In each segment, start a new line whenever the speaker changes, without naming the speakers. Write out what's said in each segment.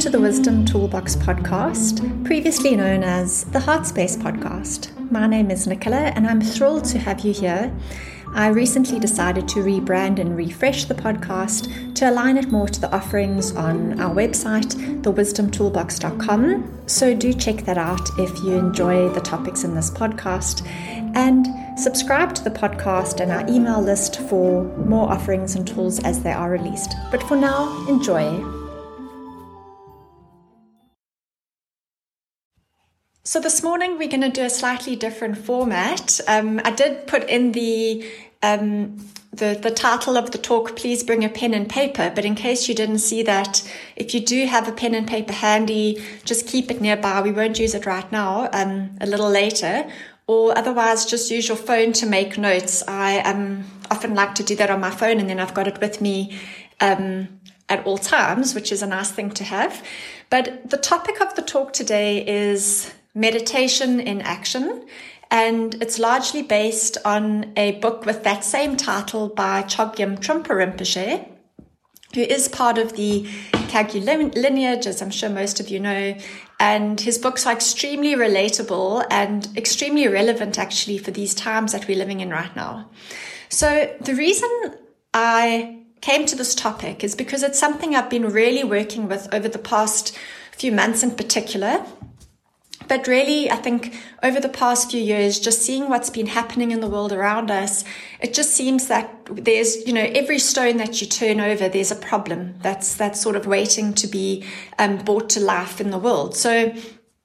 to the Wisdom Toolbox podcast, previously known as the Heartspace podcast. My name is Nicola and I'm thrilled to have you here. I recently decided to rebrand and refresh the podcast to align it more to the offerings on our website, thewisdomtoolbox.com. So do check that out if you enjoy the topics in this podcast, and subscribe to the podcast and our email list for more offerings and tools as they are released. But for now, enjoy. So this morning we're going to do a slightly different format. I did put in the title of the talk, please bring a pen and paper. But in case you didn't see that, if you do have a pen and paper handy, just keep it nearby. We won't use it right now, a little later. Or otherwise, just use your phone to make notes. I often like to do that on my phone, and then I've got it with me at all times, which is a nice thing to have. But the topic of the talk today is meditation in action, and it's largely based on a book with that same title by Chogyam Trungpa Rinpoche, who is part of the Kagyu lineage, as I'm sure most of you know, and his books are extremely relatable and extremely relevant actually for these times that we're living in right now. So the reason I came to this topic is because it's something I've been really working with over the past few months in particular. But really, I think over the past few years, just seeing what's been happening in the world around us, it just seems that there's, every stone that you turn over, there's a problem that's sort of waiting to be brought to life in the world. So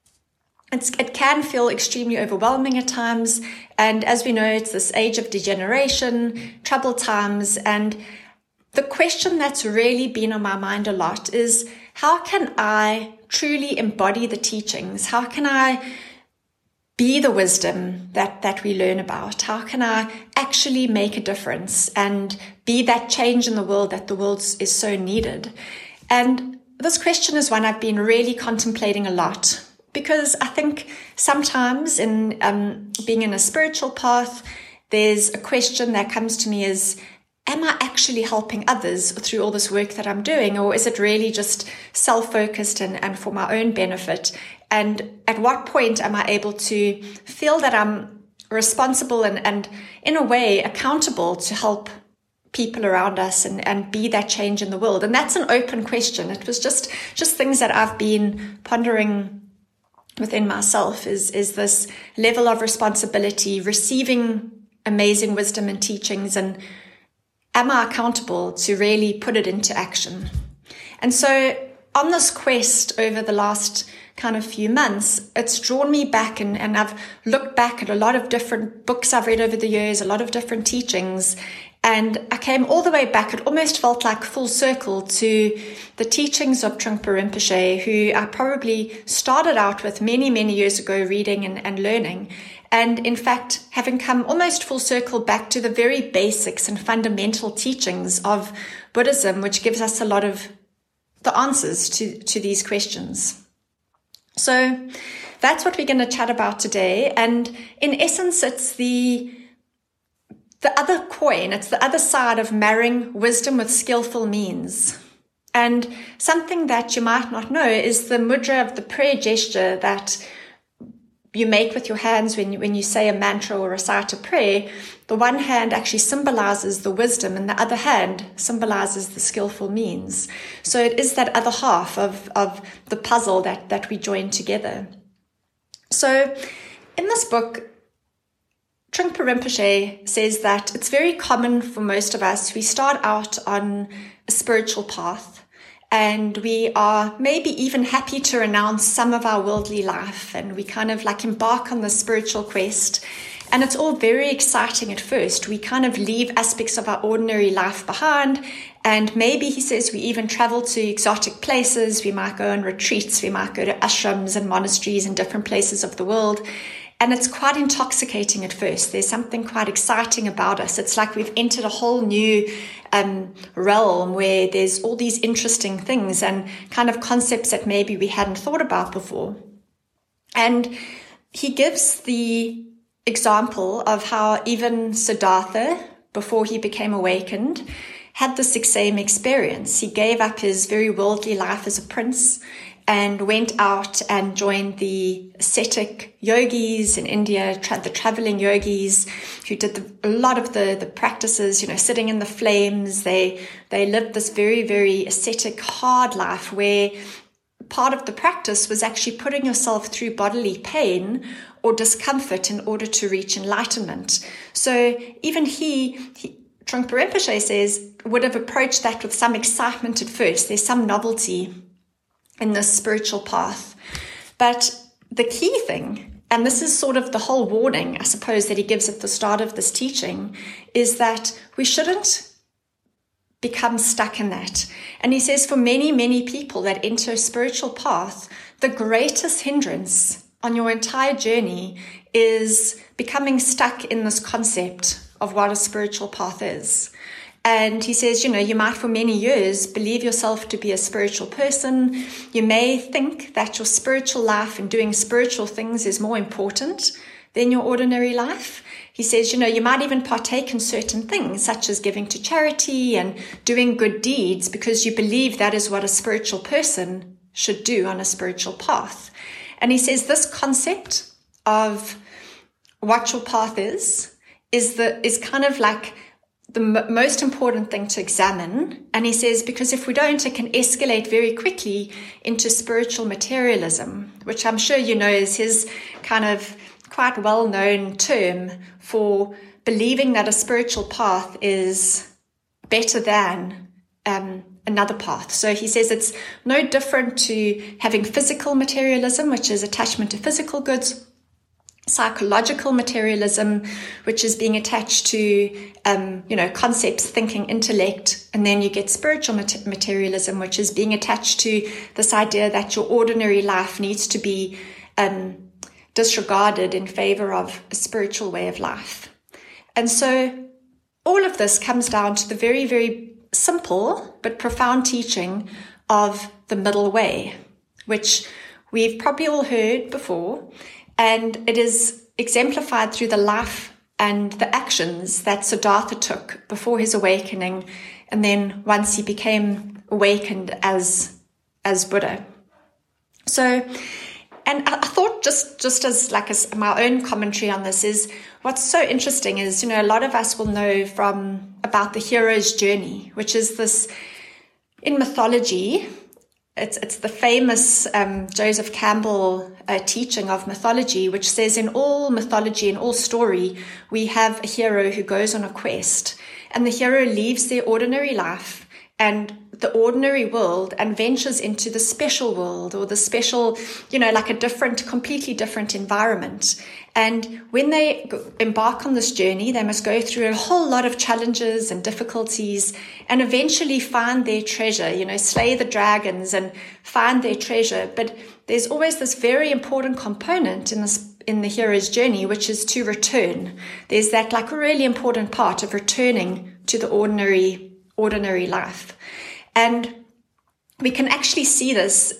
it can feel extremely overwhelming at times. And as we know, it's this age of degeneration, troubled times. And the question that's really been on my mind a lot is, how can I truly embody the teachings? How can I be the wisdom that we learn about? How can I actually make a difference and be that change in the world that the world is so needed? And this question is one I've been really contemplating a lot, because I think sometimes in being in a spiritual path, there's a question that comes to me is, am I actually helping others through all this work that I'm doing? Or is it really just self-focused and for my own benefit? And at what point am I able to feel that I'm responsible and in a way accountable to help people around us and be that change in the world? And that's an open question. It was just things that I've been pondering within myself, is this level of responsibility, receiving amazing wisdom and teachings, and am I accountable to really put it into action? And so on this quest over the last kind of few months, it's drawn me back and I've looked back at a lot of different books I've read over the years, a lot of different teachings. And I came all the way back. It almost felt like full circle to the teachings of Trungpa Rinpoche, who I probably started out with many, many years ago, reading and learning. And in fact, having come almost full circle back to the very basics and fundamental teachings of Buddhism, which gives us a lot of the answers to these questions. So that's what we're going to chat about today. And in essence, it's the other coin. It's the other side of marrying wisdom with skillful means. And something that you might not know is the mudra of the prayer gesture that you make with your hands when you say a mantra or recite a prayer. The one hand actually symbolizes the wisdom and the other hand symbolizes the skillful means. So it is that other half of the puzzle that we join together. So in this book, Trungpa Rinpoche says that it's very common for most of us. We start out on a spiritual path, and we are maybe even happy to renounce some of our worldly life, and we kind of like embark on the spiritual quest. And it's all very exciting at first. We kind of leave aspects of our ordinary life behind. And maybe, he says, we even travel to exotic places. We might go on retreats. We might go to ashrams and monasteries in different places of the world. And it's quite intoxicating at first. There's something quite exciting about us. It's like we've entered a whole new realm where there's all these interesting things and kind of concepts that maybe we hadn't thought about before. And he gives the example of how even Siddhartha, before he became awakened, had this same experience. He gave up his very worldly life as a prince and went out and joined the ascetic yogis in India, the traveling yogis who did a lot of the practices, sitting in the flames. They lived this very, very ascetic, hard life where part of the practice was actually putting yourself through bodily pain or discomfort in order to reach enlightenment. So even Trungpa Rinpoche says, would have approached that with some excitement at first. There's some novelty in this spiritual path. But the key thing, and this is sort of the whole warning, I suppose, that he gives at the start of this teaching, is that we shouldn't become stuck in that. And he says for many, many people that enter a spiritual path, the greatest hindrance on your entire journey is becoming stuck in this concept of what a spiritual path is. And he says, you might for many years believe yourself to be a spiritual person. You may think that your spiritual life and doing spiritual things is more important than your ordinary life. He says, you might even partake in certain things, such as giving to charity and doing good deeds, because you believe that is what a spiritual person should do on a spiritual path. And he says this concept of what your path is kind of like the most important thing to examine. And he says, because if we don't, it can escalate very quickly into spiritual materialism, which I'm sure is his kind of quite well-known term for believing that a spiritual path is better than another path. So he says it's no different to having physical materialism, which is attachment to physical goods, psychological materialism, which is being attached to, concepts, thinking, intellect. And then you get spiritual materialism, which is being attached to this idea that your ordinary life needs to be disregarded in favor of a spiritual way of life. And so all of this comes down to the very, very simple but profound teaching of the middle way, which we've probably all heard before. And it is exemplified through the life and the actions that Siddhartha took before his awakening, and then once he became awakened as Buddha. So, and I thought just as my own commentary on this is, what's so interesting is, a lot of us will know about the hero's journey, which is this, in mythology, it's the famous Joseph Campbell teaching of mythology, which says in all mythology, in all story, we have a hero who goes on a quest, and the hero leaves their ordinary life and the ordinary world and ventures into the special world, or the special, like a completely different environment. And when they embark on this journey, they must go through a whole lot of challenges and difficulties and eventually find their treasure, slay the dragons and find their treasure. But there's always this very important component in the hero's journey, which is to return. There's that like a really important part of returning to the ordinary life. And we can actually see this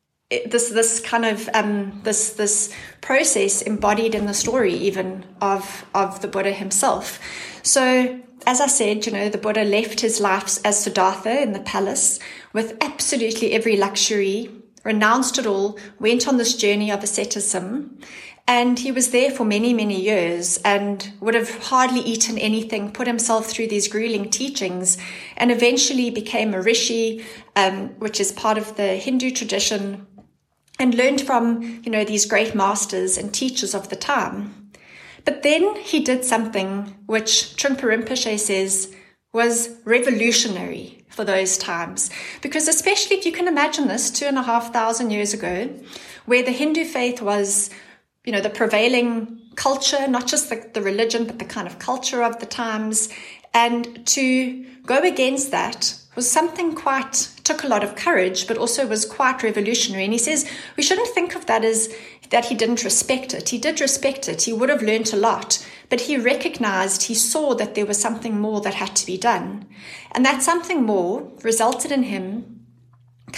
kind of this process embodied in the story even of the Buddha himself. So as I said, the Buddha left his life as Siddhartha in the palace with absolutely every luxury, renounced it all, went on this journey of asceticism. And he was there for many, many years and would have hardly eaten anything, put himself through these grueling teachings, and eventually became a rishi, which is part of the Hindu tradition, and learned from, these great masters and teachers of the time. But then he did something which Trungpa Rinpoche says was revolutionary for those times. Because especially if you can imagine this 2,500 years ago, where the Hindu faith was the prevailing culture, not just the religion, but the kind of culture of the times. And to go against that was something took a lot of courage, but also was quite revolutionary. And he says, we shouldn't think of that as that he didn't respect it. He did respect it. He would have learnt a lot, but he saw that there was something more that had to be done. And that something more resulted in him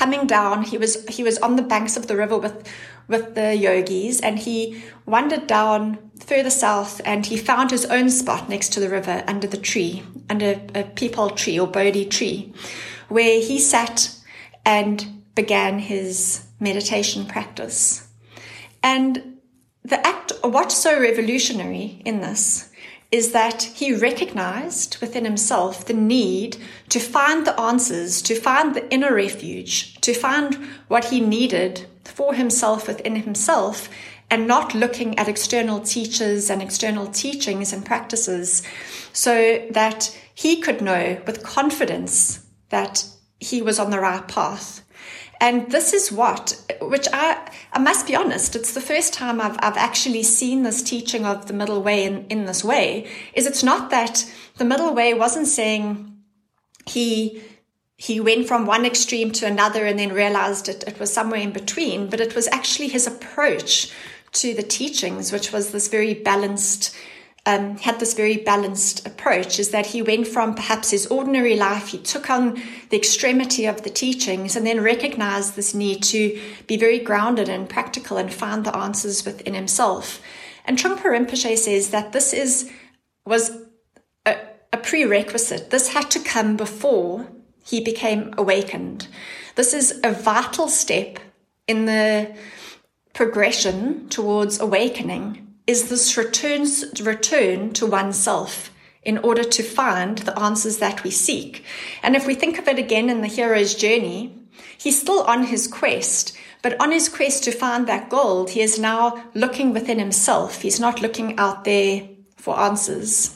coming down. He was on the banks of the river with the yogis, and he wandered down further south, and he found his own spot next to the river under the tree, under a peepal tree or Bodhi tree, where he sat and began his meditation practice. And what's so revolutionary in this is that he recognized within himself the need to find the answers, to find the inner refuge, to find what he needed for himself within himself, and not looking at external teachers and external teachings and practices, so that he could know with confidence that he was on the right path. And this is which I must be honest, it's the first time I've actually seen this teaching of the middle way in this way, is it's not that the middle way wasn't saying he went from one extreme to another and then realized it was somewhere in between, but it was actually his approach to the teachings, which was this very balanced, had this very balanced approach, is that he went from perhaps his ordinary life, he took on the extremity of the teachings, and then recognized this need to be very grounded and practical and find the answers within himself. And Trungpa Rinpoche says that this was a prerequisite. This had to come before he became awakened. This is a vital step in the progression towards awakening, is this return to oneself in order to find the answers that we seek. And if we think of it again in the hero's journey, he's still on his quest, but on his quest to find that gold, he is now looking within himself. He's not looking out there for answers.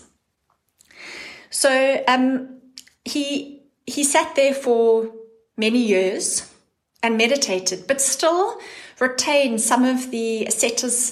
So he sat there for many years and meditated, but still retained some of the ascetic's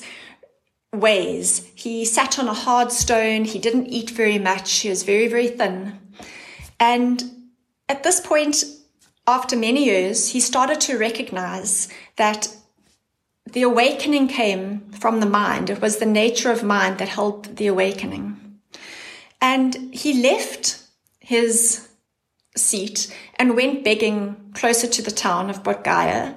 ways. He sat on a hard stone. He didn't eat very much. He was very, very thin. And at this point, after many years, he started to recognize that the awakening came from the mind. It was the nature of mind that held the awakening. And he left his seat and went begging closer to the town of Bodh Gaya,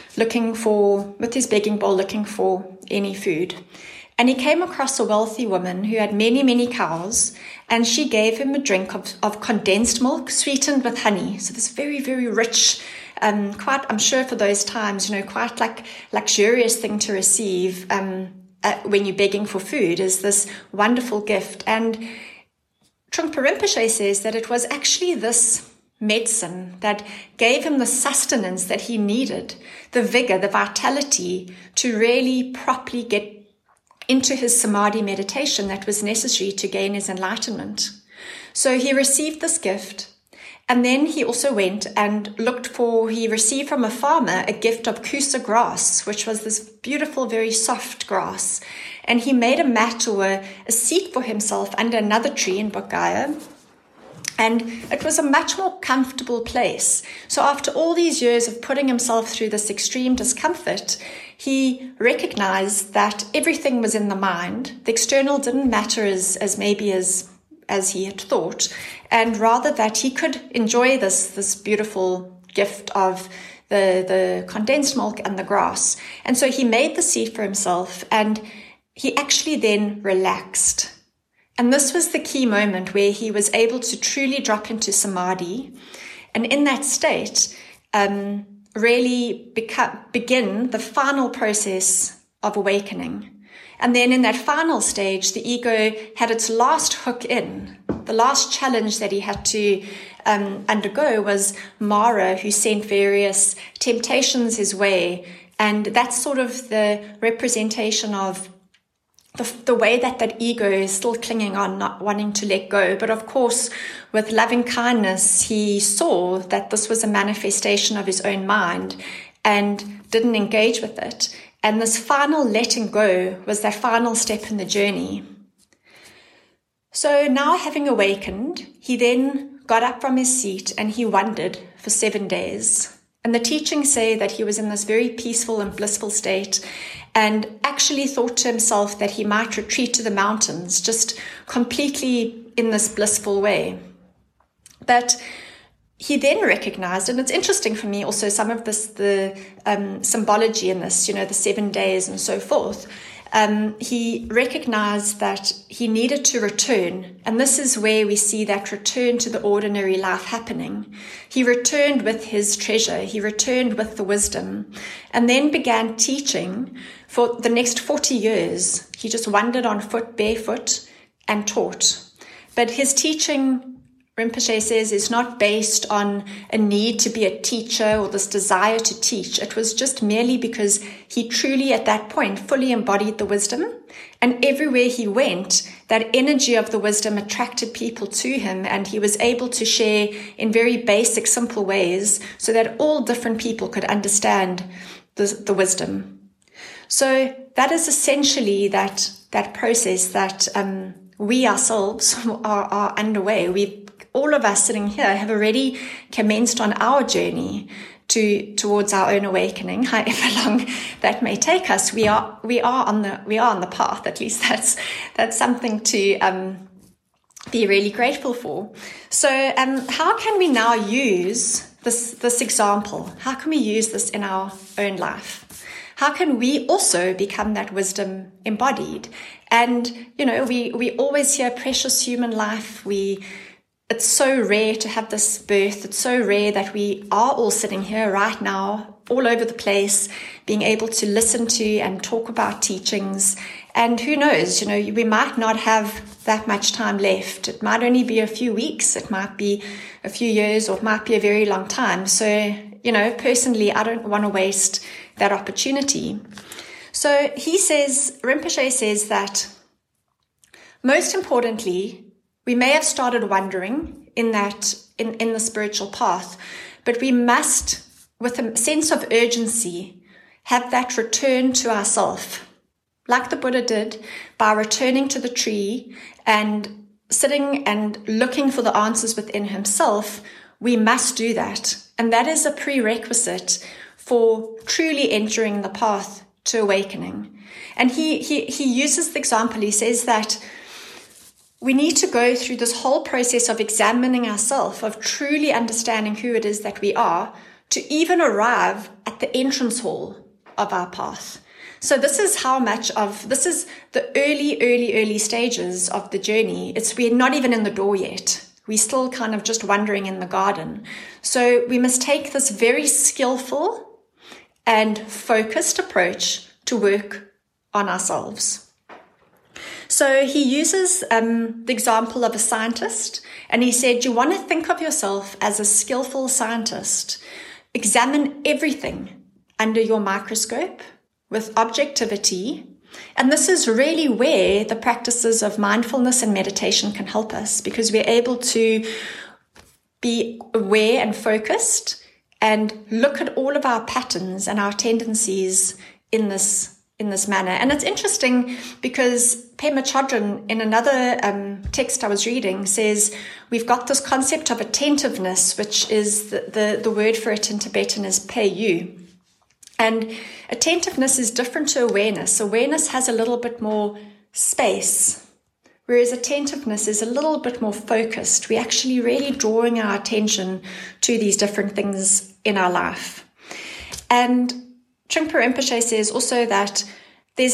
with his begging bowl, looking for any food. And he came across a wealthy woman who had many, many cows, and she gave him a drink of condensed milk sweetened with honey. So this very, very rich, quite, I'm sure for those times, quite like luxurious thing to receive when you're begging for food, is this wonderful gift. And Trungpa Rinpoche says that it was actually this medicine that gave him the sustenance that he needed, the vigor, the vitality to really properly get into his samadhi meditation that was necessary to gain his enlightenment. So he received this gift, and then he also went and he received from a farmer a gift of kusa grass, which was this beautiful, very soft grass. And he made a mat or a seat for himself under another tree in Bodh Gaya. And it was a much more comfortable place. So after all these years of putting himself through this extreme discomfort, he recognized that everything was in the mind. The external didn't matter as he had thought, and rather that he could enjoy this beautiful gift of the condensed milk and the grass. And so he made the seat for himself, and he actually then relaxed. And this was the key moment where he was able to truly drop into samadhi. And in that state, really begin the final process of awakening. And then in that final stage, the ego had its last hook in. The last challenge that he had to undergo was Mara, who sent various temptations his way. And that's sort of the representation of the way that ego is still clinging on, not wanting to let go. But of course, with loving kindness, he saw that this was a manifestation of his own mind and didn't engage with it. And this final letting go was that final step in the journey. So now, having awakened, he then got up from his seat and he wandered for 7 days. And the teachings say that he was in this very peaceful and blissful state, and actually thought to himself that he might retreat to the mountains, just completely in this blissful way. But he then recognized, and it's interesting for me also, some of this, the symbology in this, the 7 days and so forth. He recognized that he needed to return. And this is where we see that return to the ordinary life happening. He returned with his treasure. He returned with the wisdom, and then began teaching for the next 40 years. He just wandered on foot, barefoot, and taught. But his teaching, Rinpoche says, is not based on a need to be a teacher or this desire to teach. It was just merely because he truly at that point fully embodied the wisdom, and everywhere he went, that energy of the wisdom attracted people to him, and he was able to share in very basic, simple ways so that all different people could understand the wisdom. So that is essentially that process that we ourselves are underway. All of us sitting here have already commenced on our journey towards our own awakening, however long that may take us. We are on the path. At least that's something to be really grateful for. So how can we now use this example? How can we use this in our own life? How can we also become that wisdom embodied? And we always hear precious human life. It's so rare to have this birth. It's so rare that we are all sitting here right now, all over the place, being able to listen to and talk about teachings. And who knows, we might not have that much time left. It might only be a few weeks. It might be a few years, or it might be a very long time. So, personally, I don't want to waste that opportunity. So Rinpoche says that most importantly, we may have started wandering in the spiritual path, but we must, with a sense of urgency, have that return to ourself, like the Buddha did by returning to the tree and sitting and looking for the answers within himself. We must do that. And that is a prerequisite for truly entering the path to awakening. And he uses the example. He says that we need to go through this whole process of examining ourselves, of truly understanding who it is that we are, to even arrive at the entrance hall of our path. So this is the early stages of the journey. We're not even in the door yet. We're still kind of just wandering in the garden. So we must take this very skillful and focused approach to work on ourselves. So he uses the example of a scientist, and he said, you want to think of yourself as a skillful scientist. Examine everything under your microscope with objectivity. And this is really where the practices of mindfulness and meditation can help us, because we're able to be aware and focused and look at all of our patterns and our tendencies in this manner. And it's interesting because Pema Chodron, in another text I was reading, says we've got this concept of attentiveness, which is the word for it in Tibetan is Peiyu. And attentiveness is different to awareness. Awareness has a little bit more space, whereas attentiveness is a little bit more focused. We're actually really drawing our attention to these different things in our life. And Trungpa Rinpoche says also that there's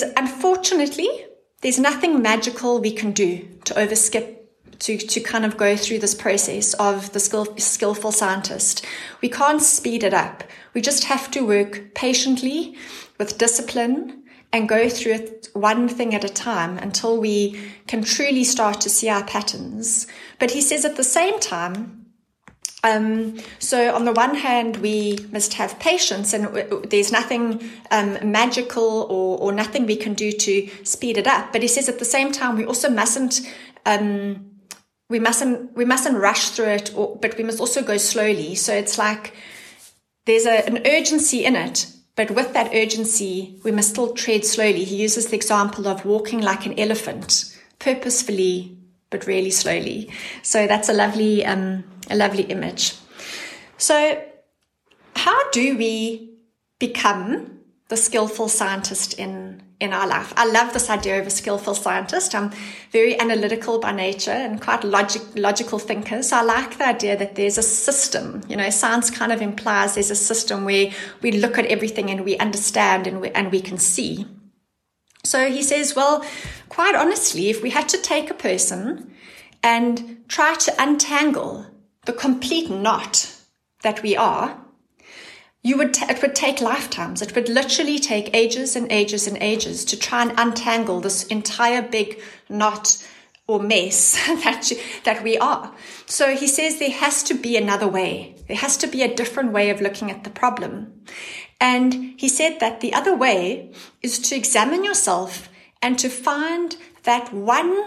nothing magical we can do to overskip, to kind of go through this process of the skillful scientist. We can't speed it up. We just have to work patiently with discipline and go through it one thing at a time until we can truly start to see our patterns. But he says at the same time, so on the one hand, we must have patience, and there's nothing magical or nothing we can do to speed it up. But he says at the same time, we also mustn't rush through it, but we must also go slowly. So it's like there's an urgency in it, but with that urgency, we must still tread slowly. He uses the example of walking like an elephant, purposefully, but really slowly. So that's a lovely image. So how do we become the skillful scientist in in our life. I love this idea of a skillful scientist. I'm very analytical by nature and quite logical thinker. So I like the idea that there's a system. Science kind of implies there's a system where we look at everything and we understand and we can see. So he says, well, quite honestly, if we had to take a person and try to untangle the complete knot that we are, it would take lifetimes. It would literally take ages and ages and ages to try and untangle this entire big knot or mess that we are. So he says there has to be another way. There has to be a different way of looking at the problem. And he said that the other way is to examine yourself and to find that one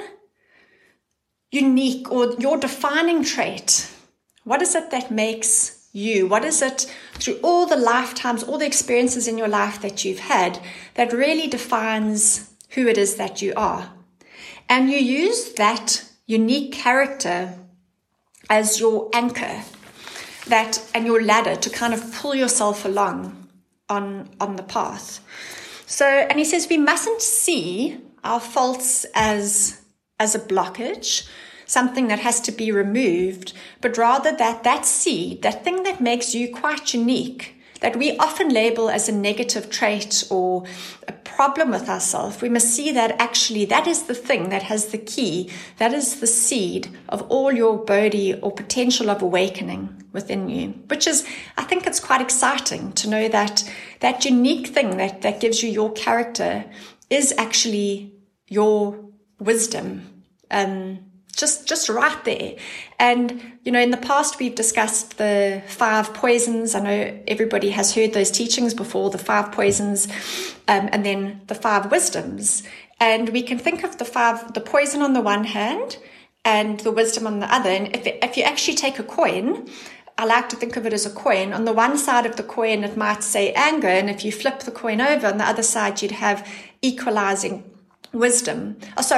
unique or your defining trait. What is it that makes you? What is it through all the lifetimes, all the experiences in your life that you've had that really defines who it is that you are? And you use that unique character as your anchor, and your ladder to kind of pull yourself along on the path. So, and he says we mustn't see our faults as a blockage, something that has to be removed, but rather that seed, that thing that makes you quite unique, that we often label as a negative trait or a problem with ourselves, we must see that actually that is the thing that has the key, that is the seed of all your bodhi or potential of awakening within you, which is, I think it's quite exciting to know that that unique thing that gives you your character is actually your wisdom. Just right there. And, in the past, we've discussed the 5 poisons. I know everybody has heard those teachings before, the 5 poisons, and then the 5 wisdoms. And we can think of the poison on the one hand and the wisdom on the other. And if you actually take a coin, I like to think of it as a coin. On the one side of the coin, it might say anger. And if you flip the coin over, on the other side, you'd have equalizing wisdom.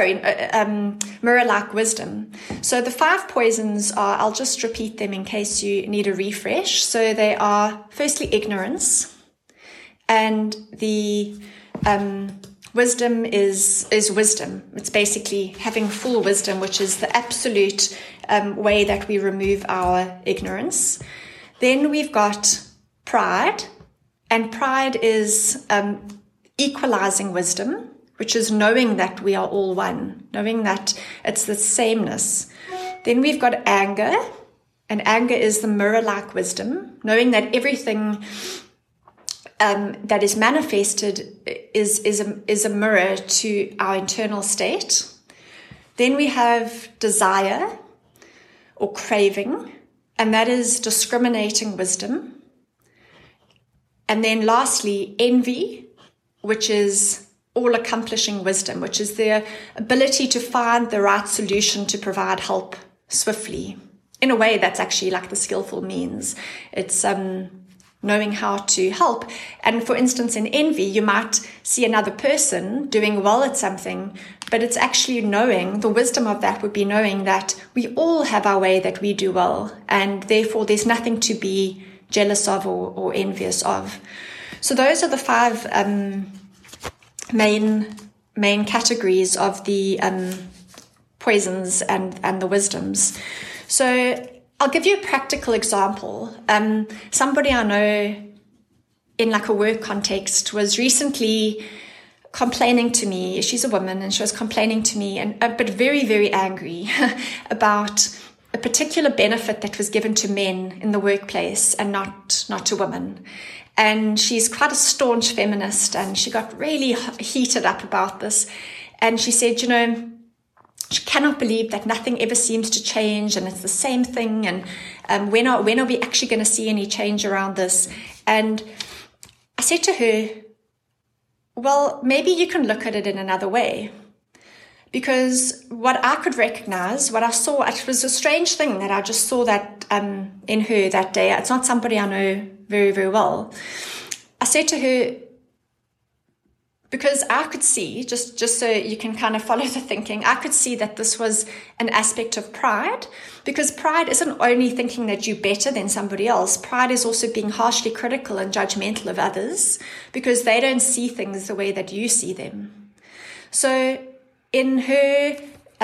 Mirror-like wisdom. So the 5 poisons are, I'll just repeat them in case you need a refresh. So they are, firstly, ignorance. And the wisdom is wisdom. It's basically having full wisdom, which is the absolute way that we remove our ignorance. Then we've got pride. And pride is equalizing wisdom, which is knowing that we are all one, knowing that it's the sameness. Then we've got anger, and anger is the mirror-like wisdom, knowing that everything that is manifested is a mirror to our internal state. Then we have desire or craving, and that is discriminating wisdom. And then lastly, envy, which is all-accomplishing wisdom, which is the ability to find the right solution to provide help swiftly. In a way, that's actually like the skillful means. It's knowing how to help. And for instance, in envy, you might see another person doing well at something, but it's actually knowing, the wisdom of that would be knowing that we all have our way that we do well, and therefore there's nothing to be jealous of or envious of. So those are the 5 main categories of the poisons and the wisdoms. So I'll give you a practical example. Somebody I know in like a work context was recently complaining to me. She's a woman, and she was complaining to me, but very, very angry about a particular benefit that was given to men in the workplace and not to women. And she's quite a staunch feminist, and she got really heated up about this. And she said, she cannot believe that nothing ever seems to change, and it's the same thing. And when are we actually going to see any change around this? And I said to her, well, maybe you can look at it in another way. Because what I could recognize, what I saw, it was a strange thing that I just saw that in her that day. It's not somebody I know very, very well. I said to her, because I could see, just so you can kind of follow the thinking, I could see that this was an aspect of pride, because pride isn't only thinking that you're better than somebody else. Pride is also being harshly critical and judgmental of others because they don't see things the way that you see them. So in her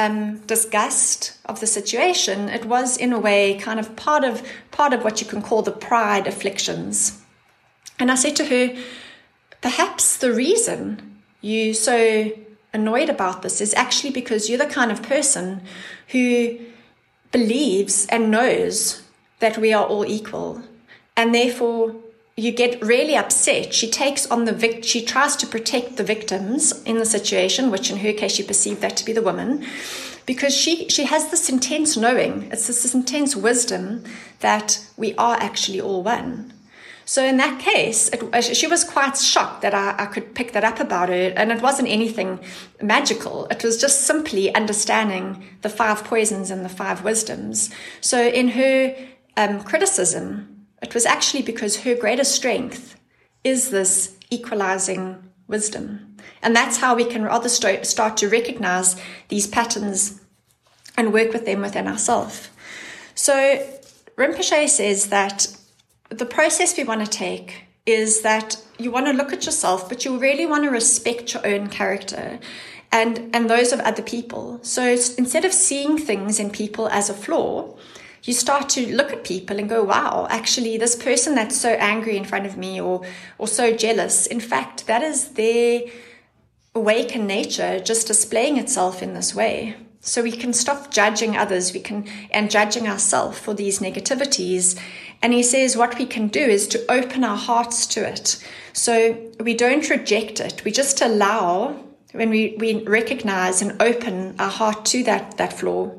disgust of the situation, it was in a way kind of part of what you can call the pride afflictions. And I said to her, perhaps the reason you're so annoyed about this is actually because you're the kind of person who believes and knows that we are all equal, and therefore you get really upset. She takes on she tries to protect the victims in the situation, which in her case she perceived that to be the woman, because she has this intense knowing, it's this intense wisdom that we are actually all one. So in that case, she was quite shocked that I could pick that up about her, and it wasn't anything magical. It was just simply understanding the 5 poisons and the 5 wisdoms. So in her criticism, it was actually because her greatest strength is this equalizing wisdom. And that's how we can rather start to recognize these patterns and work with them within ourselves. So Rinpoche says that the process we want to take is that you want to look at yourself, but you really want to respect your own character and those of other people. So instead of seeing things in people as a flaw, you start to look at people and go, wow, actually this person that's so angry in front of me or so jealous, in fact, that is their awakened nature just displaying itself in this way. So we can stop judging others, and judging ourselves for these negativities. And he says what we can do is to open our hearts to it. So we don't reject it. We just allow, when we recognize and open our heart to that flaw.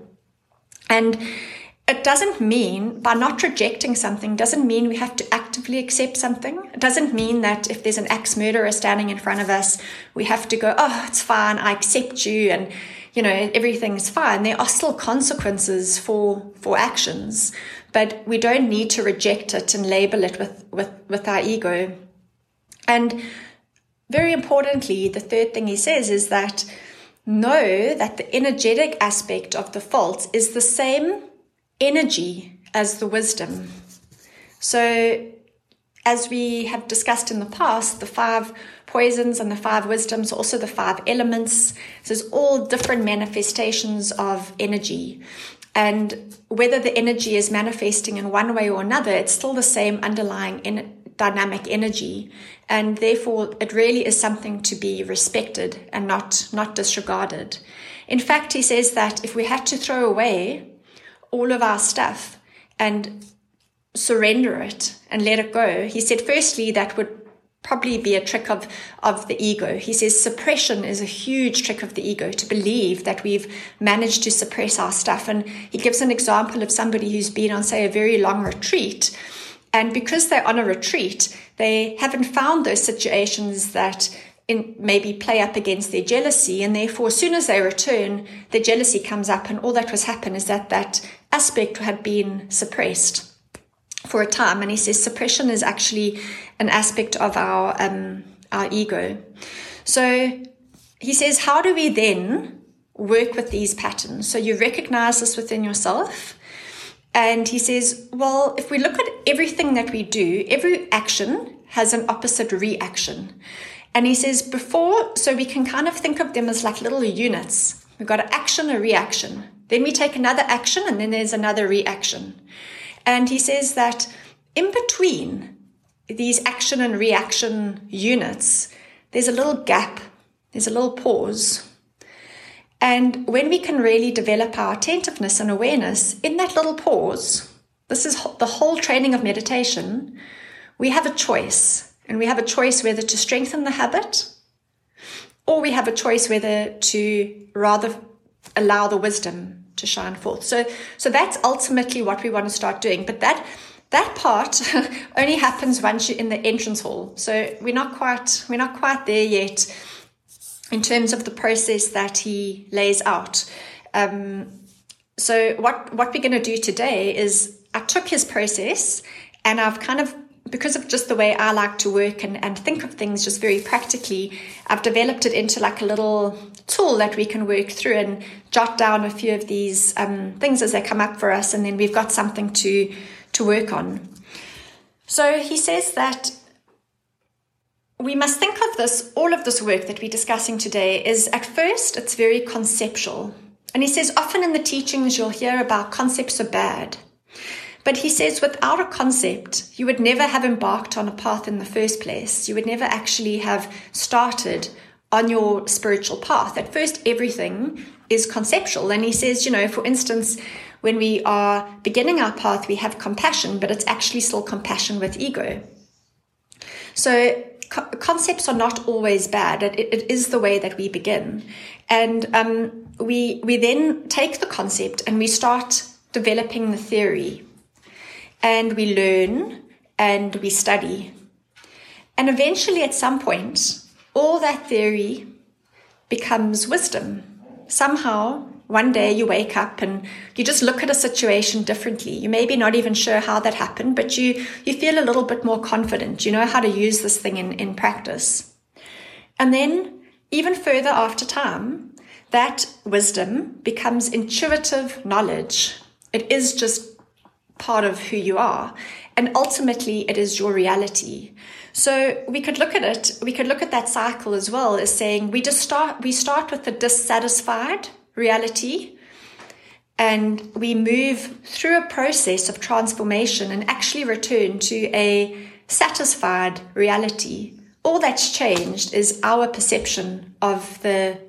And it doesn't mean, by not rejecting something, doesn't mean we have to actively accept something. It doesn't mean that if there's an axe murderer standing in front of us, we have to go, oh, it's fine, I accept you, and everything's fine. There are still consequences for actions, but we don't need to reject it and label it with our ego. And very importantly, the third thing he says is that know that the energetic aspect of the fault is the same energy as the wisdom. So as we have discussed in the past, the 5 poisons and the 5 wisdoms, also the 5 elements. So there's all different manifestations of energy. And whether the energy is manifesting in one way or another, it's still the same underlying dynamic energy. And therefore, it really is something to be respected and not disregarded. In fact, he says that if we had to throw away all of our stuff and surrender it and let it go, he said, firstly, that would probably be a trick of the ego. He says suppression is a huge trick of the ego, to believe that we've managed to suppress our stuff. And he gives an example of somebody who's been on, say, a very long retreat. And because they're on a retreat, they haven't found those situations that maybe play up against their jealousy. And therefore, as soon as they return, their jealousy comes up. And all that was happened is that aspect had been suppressed for a time. And he says suppression is actually an aspect of our ego. So he says, how do we then work with these patterns? So you recognize this within yourself. And he says, well, if we look at everything that we do, every action has an opposite reaction. And he says so we can kind of think of them as like little units. We've got an action, a reaction. Then we take another action, and then there's another reaction. And he says that in between these action and reaction units, there's a little gap, there's a little pause. And when we can really develop our attentiveness and awareness in that little pause, this is the whole training of meditation, we have a choice. And we have a choice whether to strengthen the habit, or we have a choice whether to rather allow the wisdom to shine forth. So that's ultimately what we want to start doing. But that part only happens once you're in the entrance hall. So we're not quite there yet in terms of the process that he lays out. So what we're going to do today is I took his process and I've kind of because of just the way I like to work and think of things just very practically, I've developed it into like a little tool that we can work through and jot down a few of these things as they come up for us, and then we've got something to work on. So he says that we must think of this, all of this work that we're discussing today is, at first, it's very conceptual. And he says often in the teachings you'll hear about concepts are bad. But he says without a concept, you would never have embarked on a path in the first place. You would never actually have started on your spiritual path. At first, everything is conceptual. And he says, for instance, when we are beginning our path, we have compassion, but it's actually still compassion with ego. So concepts are not always bad. It is the way that we begin. And we then take the concept and we start developing the theory. And we learn and we study. And eventually, at some point, all that theory becomes wisdom. Somehow, one day you wake up and you just look at a situation differently. You may be not even sure how that happened, but you feel a little bit more confident. You know how to use this thing in practice. And then, even further after time, that wisdom becomes intuitive knowledge. It is just part of who you are. And ultimately, it is your reality. So we could look at it, we could look at that cycle as well as saying we start with the dissatisfied reality, and we move through a process of transformation and actually return to a satisfied reality. All that's changed is our perception of the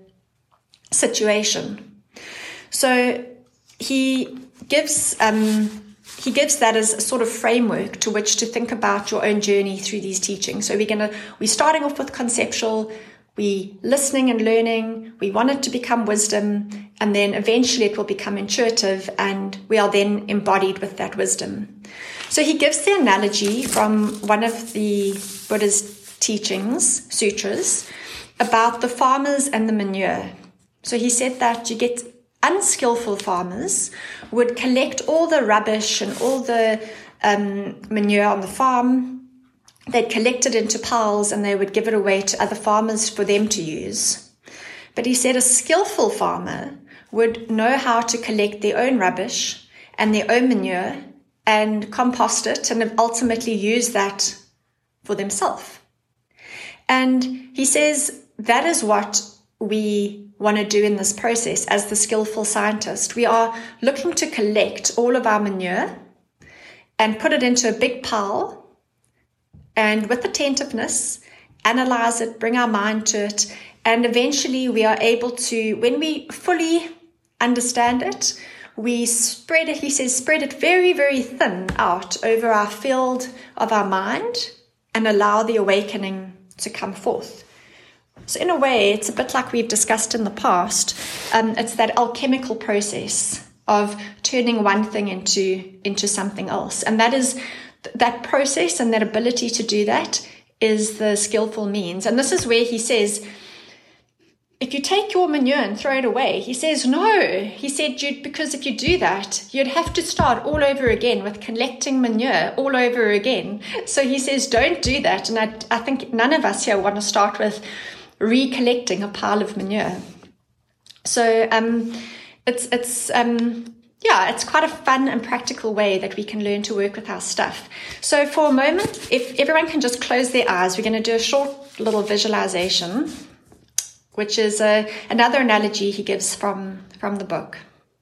situation. So he gives that as a sort of framework to which to think about your own journey through these teachings. So we're starting off with conceptual, we listening and learning, we want it to become wisdom, and then eventually it will become intuitive, and we are then embodied with that wisdom. So he gives the analogy from one of the Buddha's teachings, sutras, about the farmers and the manure. So he said that you get unskillful farmers would collect all the rubbish and all the manure on the farm. They'd collect it into piles and they would give it away to other farmers for them to use. But he said a skillful farmer would know how to collect their own rubbish and their own manure and compost it and ultimately use that for themselves. And he says that is what we want to do in this process as the skillful scientist. We are looking to collect all of our manure and put it into a big pile, and with attentiveness, analyze it, bring our mind to it, and eventually we are able to, when we fully understand it, we spread it, he says, spread it very, very thin out over our field of our mind and allow the awakening to come forth. So in a way, it's a bit like we've discussed in the past. It's that alchemical process of turning one thing into something else. And that process and that ability to do that is the skillful means. And this is where he says, if you take your manure and throw it away, he says, no. He said, because if you do that, you'd have to start all over again with collecting manure all over again. So he says, don't do that. And I think none of us here want to start with recollecting a pile of manure. So it's quite a fun and practical way that we can learn to work with our stuff. So for a moment, if everyone can just close their eyes, we're going to do a short little visualization, which is another analogy he gives from the book.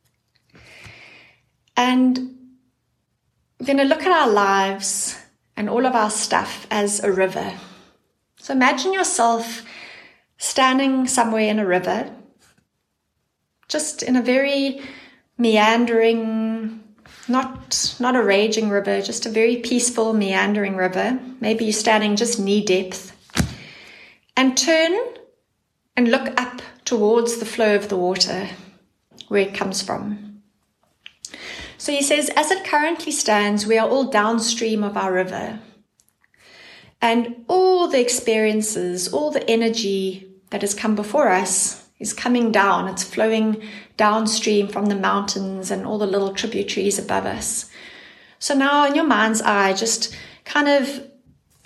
And we're going to look at our lives and all of our stuff as a river. So imagine yourself standing somewhere in a river, just in a very meandering, not a raging river, just a very peaceful, meandering river. Maybe you're standing just knee depth. And turn and look up towards the flow of the water, where it comes from. So he says, as it currently stands, we are all downstream of our river. And all the experiences, all the energy that has come before us is coming down. It's flowing downstream from the mountains and all the little tributaries above us. So now in your mind's eye, just kind of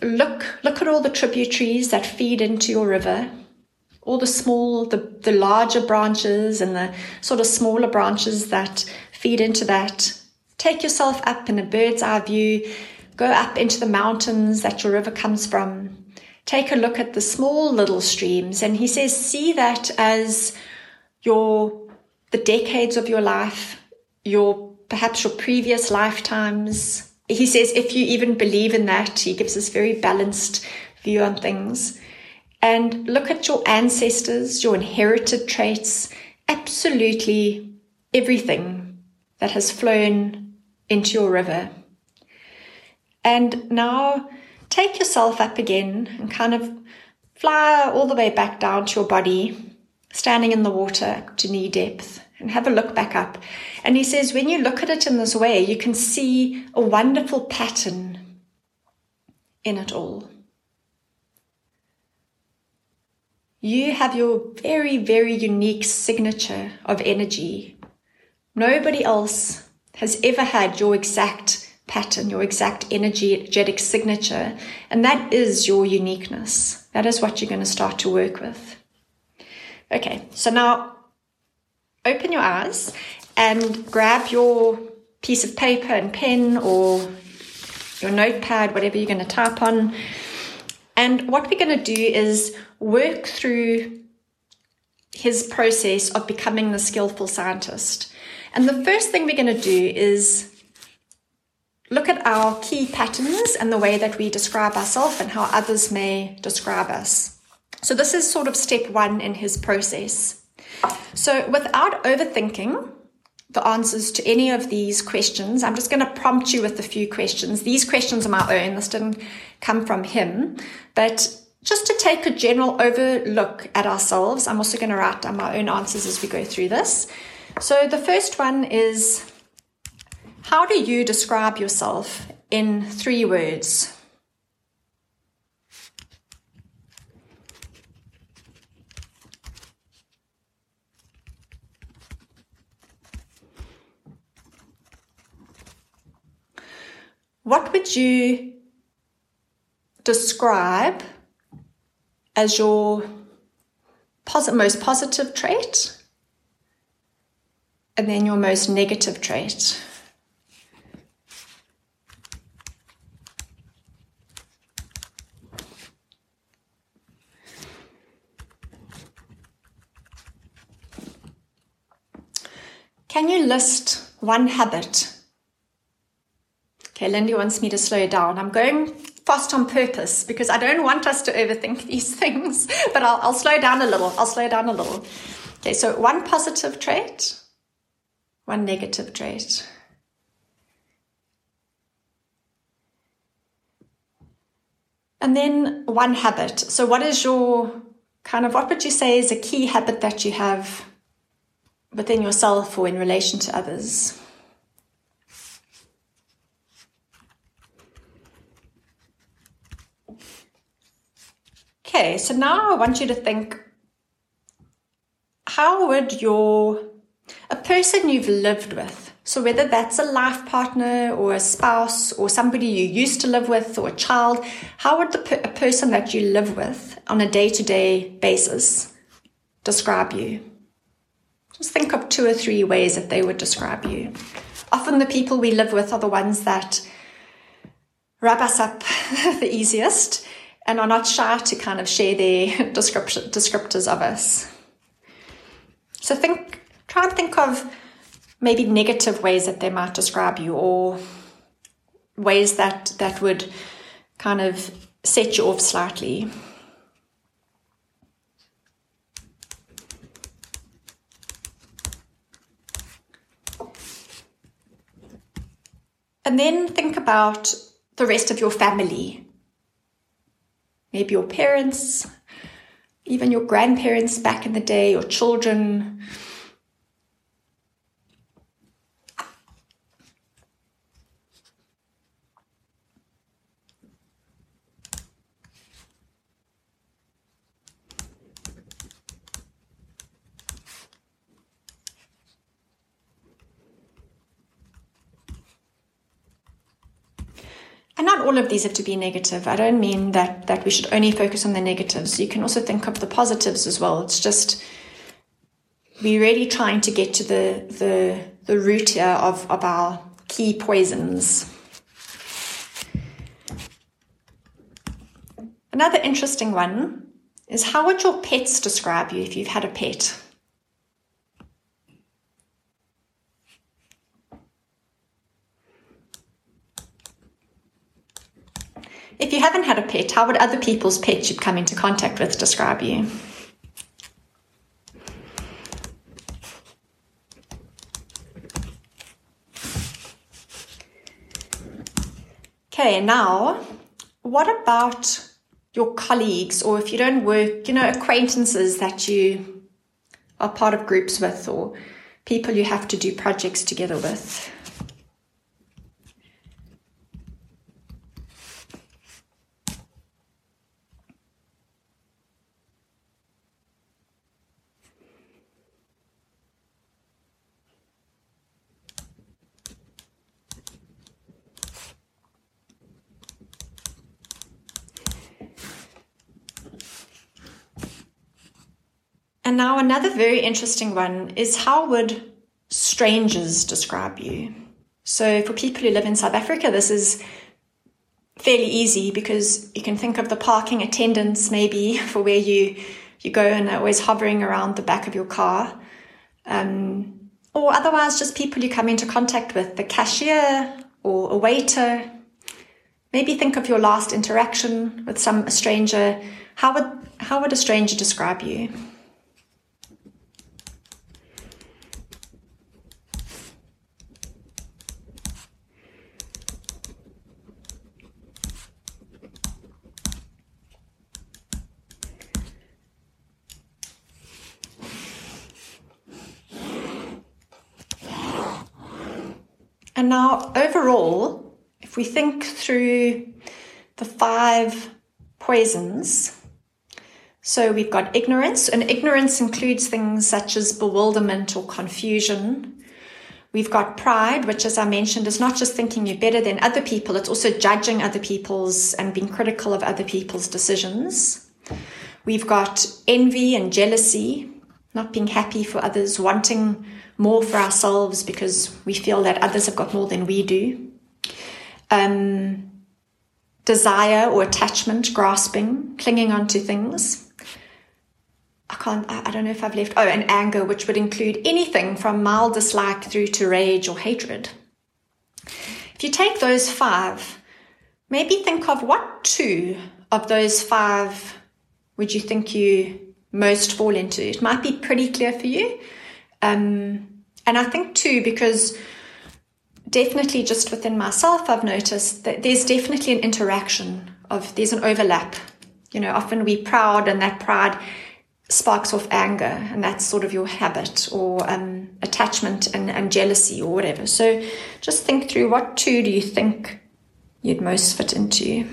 look at all the tributaries that feed into your river, all the larger branches and the sort of smaller branches that feed into that. Take yourself up in a bird's eye view, go up into the mountains that your river comes from. Take a look at the small little streams. And he says, see that as the decades of your life, perhaps your previous lifetimes. He says, if you even believe in that, he gives this very balanced view on things. And look at your ancestors, your inherited traits, absolutely everything that has flown into your river. And now take yourself up again and kind of fly all the way back down to your body, standing in the water to knee depth, and have a look back up. And he says, when you look at it in this way, you can see a wonderful pattern in it all. You have your very, very unique signature of energy. Nobody else has ever had your exact pattern, your exact energetic signature, and that is your uniqueness. That is what you're going to start to work with. Okay, so now open your eyes and grab your piece of paper and pen or your notepad, whatever you're going to type on. And what we're going to do is work through his process of becoming the skillful scientist. And the first thing we're going to do is look at our key patterns and the way that we describe ourselves and how others may describe us. So this is sort of step one in his process. So without overthinking the answers to any of these questions, I'm just going to prompt you with a few questions. These questions are my own. This didn't come from him. But just to take a general overlook at ourselves, I'm also going to write down my own answers as we go through this. So the first one is, how do you describe yourself in 3 words? What would you describe as your most positive trait, and then your most negative trait? Can you list one habit? Okay, Lindy wants me to slow down. I'm going fast on purpose because I don't want us to overthink these things, but I'll slow down a little. Okay, so one positive trait, one negative trait. And then one habit. So what is what would you say is a key habit that you have within yourself or in relation to others? Okay, so now I want you to think, how would a person you've lived with, so whether that's a life partner or a spouse or somebody you used to live with or a child, how would a person that you live with on a day-to-day basis describe you? Just think of 2 or 3 ways that they would describe you. Often the people we live with are the ones that rub us up the easiest and are not shy to kind of share their descriptors of us. So try and think of maybe negative ways that they might describe you, or ways that would kind of set you off slightly. And then think about the rest of your family. Maybe your parents, even your grandparents back in the day, your children. And not not all of these have to be negative. I don't mean that we should only focus on the negatives. You can also think of the positives as well. It's just we're really trying to get to the root here of our key poisons. Another interesting one is, how would your pets describe you if you've had a pet? If you haven't had a pet, how would other people's pets you've come into contact with describe you? Okay, now, what about your colleagues, or if you don't work, acquaintances that you are part of groups with, or people you have to do projects together with? And now another very interesting one is, how would strangers describe you? So for people who live in South Africa, this is fairly easy because you can think of the parking attendants maybe for where you go and are always hovering around the back of your car. Or otherwise just people you come into contact with, the cashier or a waiter. Maybe think of your last interaction with a stranger. How would a stranger describe you? And now, overall, if we think through the 5 poisons, so we've got ignorance, and ignorance includes things such as bewilderment or confusion. We've got pride, which, as I mentioned, is not just thinking you're better than other people, it's also judging other people's and being critical of other people's decisions. We've got envy and jealousy, not being happy for others, wanting more for ourselves because we feel that others have got more than we do. Desire or attachment, grasping, clinging on to things. I don't know if I've left. Oh, and anger, which would include anything from mild dislike through to rage or hatred. If you take those 5, maybe think of what 2 of those 5 would you think you most fall into. It might be pretty clear for you. And I think 2, because definitely just within myself, I've noticed that there's definitely an interaction there's an overlap. Often we're proud and that pride sparks off anger, and that's sort of your habit, or attachment and jealousy or whatever. So just think through, what 2 do you think you'd most fit into?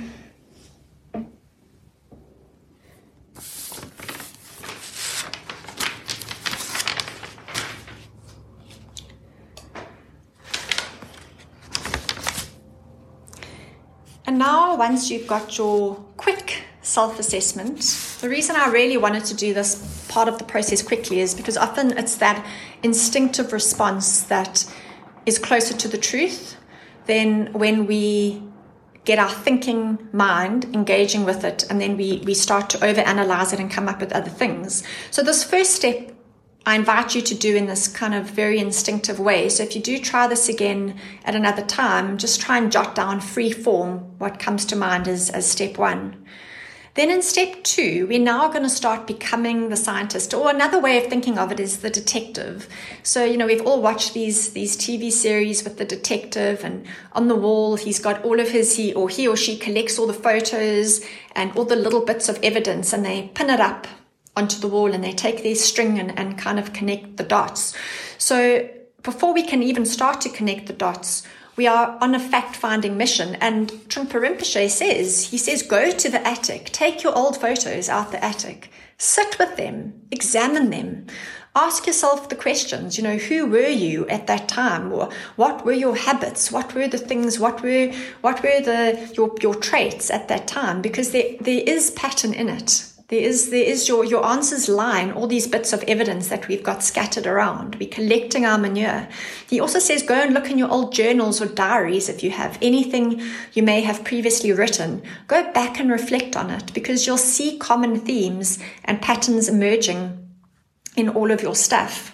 And now, once you've got your quick self-assessment, the reason I really wanted to do this part of the process quickly is because often it's that instinctive response that is closer to the truth than when we get our thinking mind engaging with it, and then we start to overanalyze it and come up with other things. So this first step I invite you to do in this kind of very instinctive way. So if you do try this again at another time, just try and jot down free form what comes to mind as step 1. Then in step 2, we're now going to start becoming the scientist, or another way of thinking of it is the detective. So, we've all watched these TV series with the detective, and on the wall, he's got all of he or she collects all the photos and all the little bits of evidence, and they pin it up onto the wall, and they take their string and kind of connect the dots. So before we can even start to connect the dots, we are on a fact-finding mission. And Trungpa Rinpoche says, go to the attic, take your old photos out the attic, sit with them, examine them,
ask yourself the questions, who were you at that time? Or what were your habits? What were the things, what were your traits at that time? Because there is pattern in it. There is your answers lie in all these bits of evidence that we've got scattered around. We're collecting our manure. He also says, go and look in your old journals or diaries. If you have anything you may have previously written, go back and reflect on it, because you'll see common themes and patterns emerging in all of your stuff.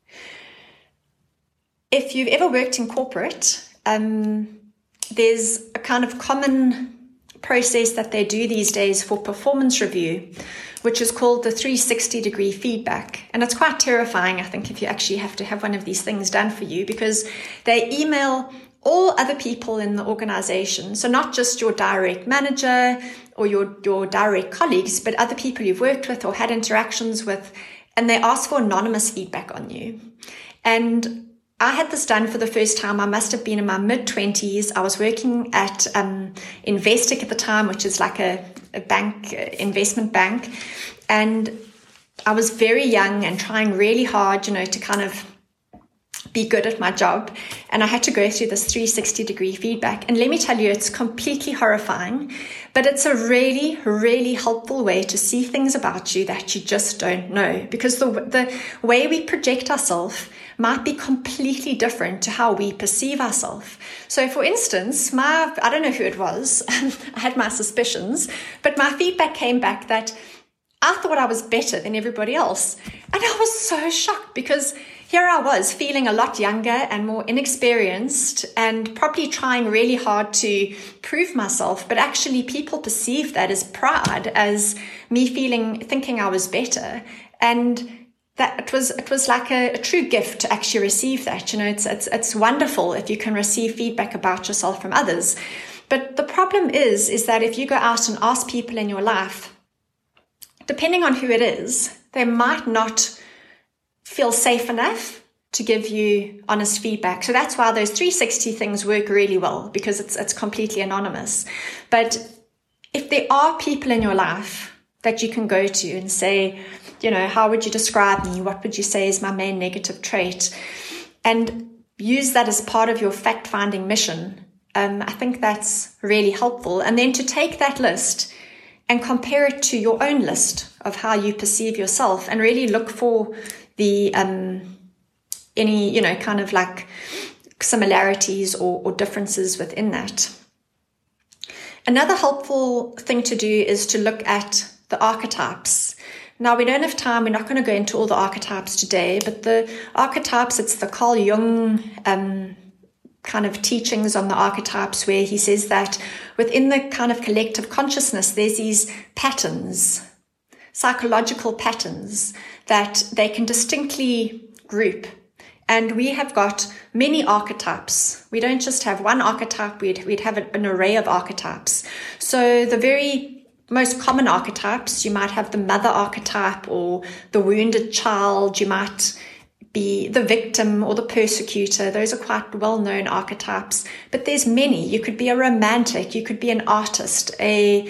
If you've ever worked in corporate, there's a kind of common process that they do these days for performance review, which is called the 360-degree feedback. And it's quite terrifying, I think, if you actually have to have one of these things done for you, because they email all other people in the organization. So not just your direct manager or your direct colleagues, but other people you've worked with or had interactions with, and they ask for anonymous feedback on you. And I had this done for the first time. I must have been in my mid-20s. I was working at Investec at the time, which is like a bank, investment bank. And I was very young and trying really hard, to kind of be good at my job. And I had to go through this 360-degree feedback. And let me tell you, it's completely horrifying, but it's a really, really helpful way to see things about you that you just don't know. Because the way we project ourselves might be completely different to how we perceive ourselves. So for instance, I don't know who it was, I had my suspicions, but my feedback came back that I thought I was better than everybody else. And I was so shocked, because here I was feeling a lot younger and more inexperienced and probably trying really hard to prove myself, but actually people perceived that as pride, as me thinking I was better. And that it was like a true gift to actually receive that. It's wonderful if you can receive feedback about yourself from others. But the problem is that if you go out and ask people in your life, depending on who it is, they might not feel safe enough to give you honest feedback. So that's why those 360 things work really well, because it's completely anonymous. But if there are people in your life that you can go to and say, how would you describe me? What would you say is my main negative trait? And use that as part of your fact-finding mission. I think that's really helpful. And then to take that list and compare it to your own list of how you perceive yourself, and really look for the any kind of like similarities or differences within that. Another helpful thing to do is to look at the archetypes. Now, we don't have time. We're not going to go into all the archetypes today, but the archetypes, it's the Carl Jung kind of teachings on the archetypes, where he says that within the kind of collective consciousness, there's these patterns, psychological patterns, that they can distinctly group. And we have got many archetypes. We don't just have one archetype, we'd have an array of archetypes. So the very most common archetypes, you might have the mother archetype or the wounded child, you might be the victim or the persecutor. Those are quite well-known archetypes, but there's many. You could be a romantic, you could be an artist, a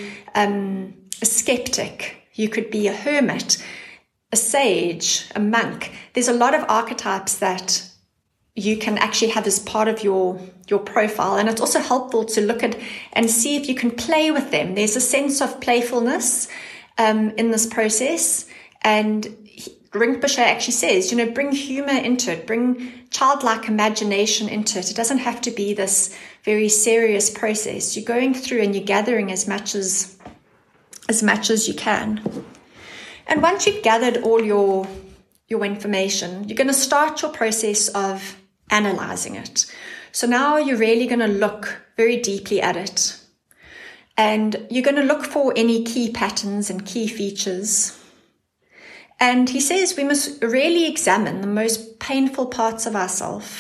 skeptic, you could be a hermit, a sage, a monk. There's a lot of archetypes that you can actually have as part of your profile. And it's also helpful to look at and see if you can play with them. There's a sense of playfulness in this process. And Rinpoche actually says, bring humor into it, bring childlike imagination into it. It doesn't have to be this very serious process. You're going through and you're gathering as much as you can. And once you've gathered all your information, you're going to start your process of analyzing it. So now you're really going to look very deeply at it. And you're going to look for any key patterns and key features. And he says we must really examine the most painful parts of ourselves.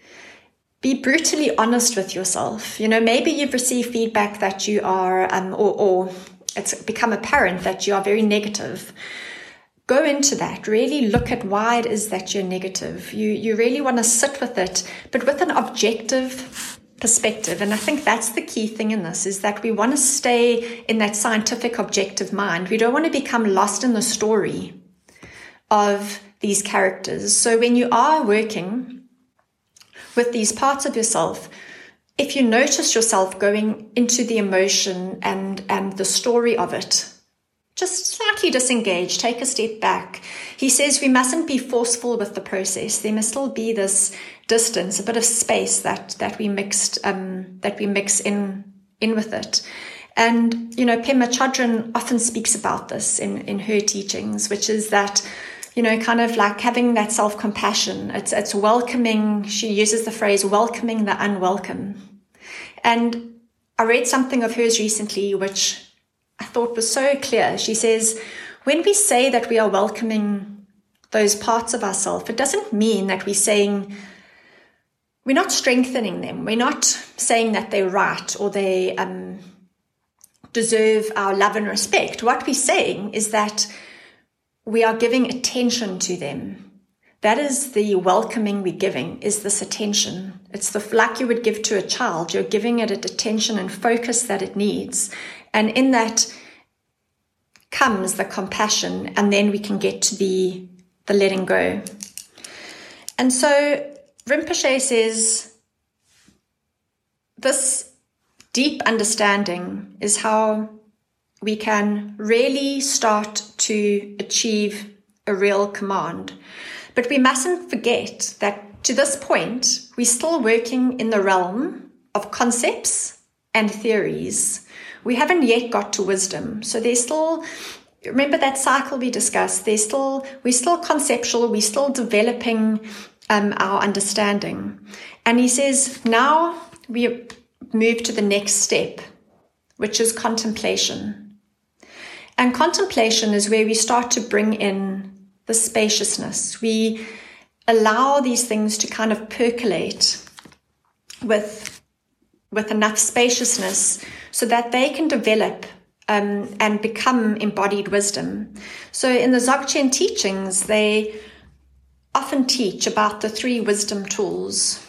Be brutally honest with yourself. Maybe you've received feedback that you are, or it's become apparent that you are very negative. Go into that. Really look at why it is that you're negative. You really want to sit with it, but with an objective perspective. And I think that's the key thing in this, is that we want to stay in that scientific objective mind. We don't want to become lost in the story of these characters. So when you are working with these parts of yourself, if you notice yourself going into the emotion and the story of it, just slightly disengage, take a step back. He says we mustn't be forceful with the process. There must still be this distance, a bit of space that we mix in with it. And, you know, Pema Chodron often speaks about this in her teachings, which is that, you know, kind of like having that self-compassion. It's welcoming. She uses the phrase welcoming the unwelcome. And I read something of hers recently, which I thought was so clear. She says, when we say that we are welcoming those parts of ourselves, it doesn't mean that we're not strengthening them. We're not saying that they're right or they deserve our love and respect. What we're saying is that we are giving attention to them. That is the welcoming we're giving, is this attention. It's like you would give to a child. You're giving it attention and focus that it needs. And in that comes the compassion, and then we can get to the letting go. And so Rinpoche says this deep understanding is how we can really start to achieve a real command. But we mustn't forget that to this point, we're still working in the realm of concepts and theories. We haven't yet got to wisdom. So there's still, remember that cycle we discussed, we're still conceptual, we're still developing our understanding. And he says, now we move to the next step, which is contemplation. And contemplation is where we start to bring in the spaciousness. We allow these things to kind of percolate with enough spaciousness so that they can develop and become embodied wisdom. So in the Dzogchen teachings, they often teach about the 3 wisdom tools.